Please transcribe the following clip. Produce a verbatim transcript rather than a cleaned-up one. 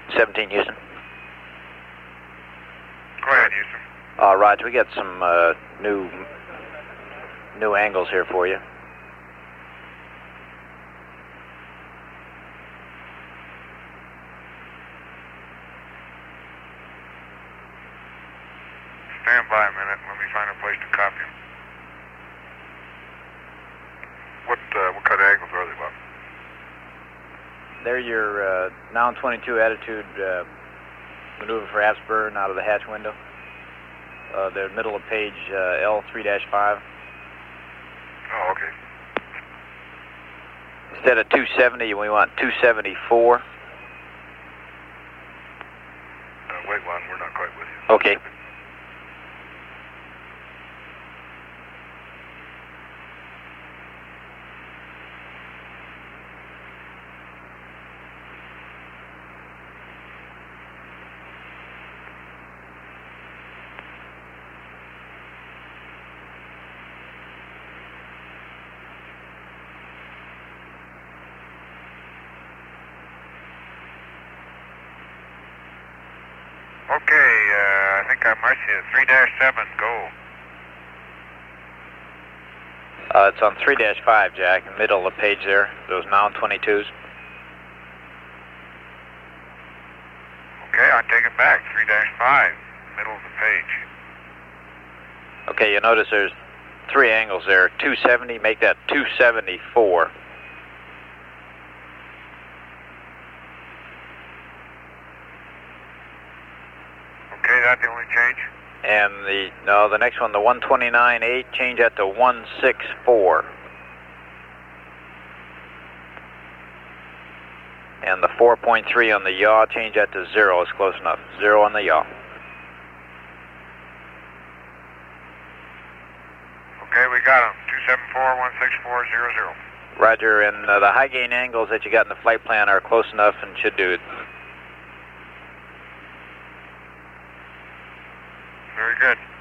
seventeen Houston. Go ahead, Houston. Uh, Roger, we got some uh, new new angles here for you. Stand by a minute. Let me find a place to copy them. What, uh, what kind of angles are they, Bob? They're your uh, Noun twenty-two attitude uh, maneuver for aft burn out of the hatch window. Uh, they're middle of page uh, L three dash five. Oh, okay. Instead of two seventy, we want two seventy-four. Uh, wait one, we're not quite with you. Okay. Okay, uh, I think I marked you. three dash seven, go. Uh, it's on three dash five, Jack, in the middle of the page there, those Noun twenty-twos. Okay, I take it back. three dash five, middle of the page. Okay, you notice there's three angles there. two seventy, make that two seventy-four. Okay, that's the only change? And the, no, the next one, the one twenty-nine eight, change that to one sixty-four. And the four point three on the yaw, change that to zero. It's close enough. Zero on the yaw. Okay, we got them. two seven four, one six four, zero zero. Roger, and uh, the high gain angles that you got in the flight plan are close enough and should do it. Very good.